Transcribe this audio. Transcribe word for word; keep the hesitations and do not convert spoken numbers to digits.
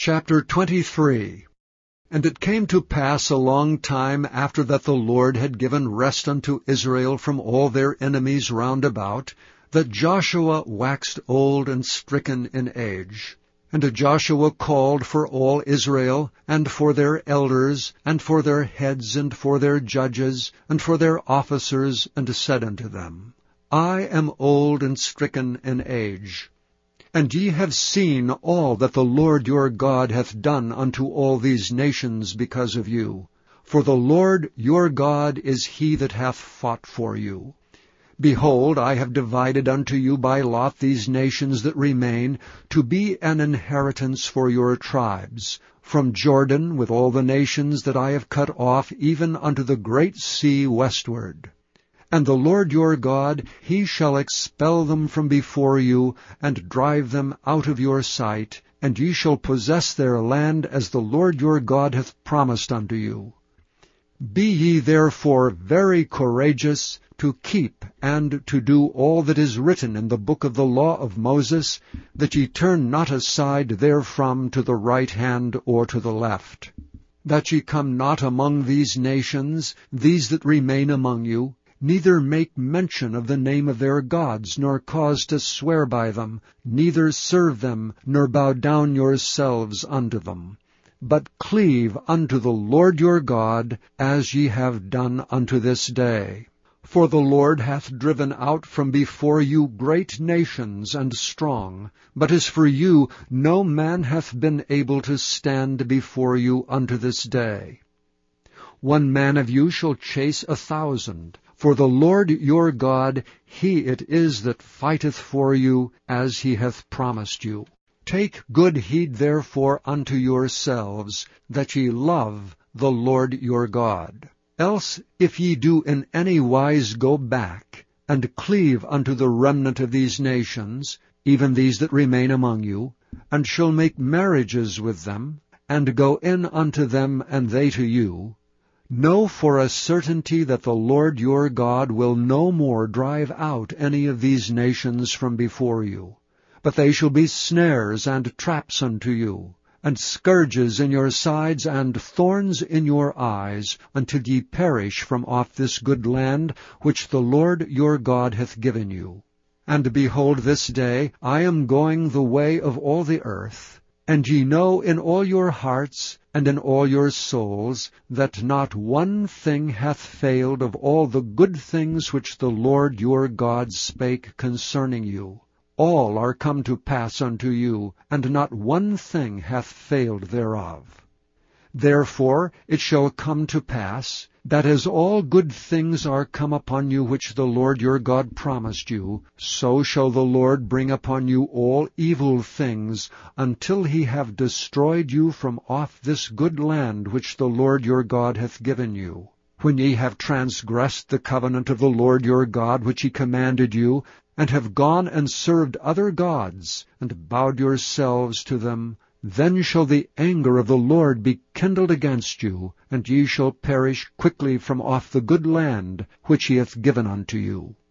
Chapter twenty-three. And it came to pass a long time after that the Lord had given rest unto Israel from all their enemies round about, that Joshua waxed old and stricken in age. And Joshua called for all Israel, and for their elders, and for their heads, and for their judges, and for their officers, and said unto them, I am old and stricken in age. And ye have seen all that the Lord your God hath done unto all these nations because of you. For the Lord your God is he that hath fought for you. Behold, I have divided unto you by lot these nations that remain, to be an inheritance for your tribes, from Jordan with all the nations that I have cut off, even unto the great sea westward. And the Lord your God, he shall expel them from before you, and drive them out of your sight, and ye shall possess their land as the Lord your God hath promised unto you. Be ye therefore very courageous, to keep and to do all that is written in the book of the law of Moses, that ye turn not aside therefrom to the right hand or to the left. That ye come not among these nations, these that remain among you, neither make mention of the name of their gods, nor cause to swear by them, neither serve them, nor bow down yourselves unto them. But cleave unto the Lord your God, as ye have done unto this day. For the Lord hath driven out from before you great nations and strong, but as for you, no man hath been able to stand before you unto this day. One man of you shall chase a thousand, for the Lord your God, he it is that fighteth for you, as he hath promised you. Take good heed therefore unto yourselves, that ye love the Lord your God. Else, if ye do in any wise go back, and cleave unto the remnant of these nations, even these that remain among you, and shall make marriages with them, and go in unto them, and they to you, know for a certainty that the Lord your God will no more drive out any of these nations from before you, but they shall be snares and traps unto you, and scourges in your sides, and thorns in your eyes, until ye perish from off this good land which the Lord your God hath given you. And behold, this day I am going the way of all the earth, and ye know in all your hearts and in all your souls that not one thing hath failed of all the good things which the Lord your God spake concerning you. All are come to pass unto you, and not one thing hath failed thereof. Therefore it shall come to pass, that as all good things are come upon you which the Lord your God promised you, so shall the Lord bring upon you all evil things, until he have destroyed you from off this good land which the Lord your God hath given you. When ye have transgressed the covenant of the Lord your God which he commanded you, and have gone and served other gods, and bowed yourselves to them, then shall the anger of the Lord be kindled against you, and ye shall perish quickly from off the good land which he hath given unto you.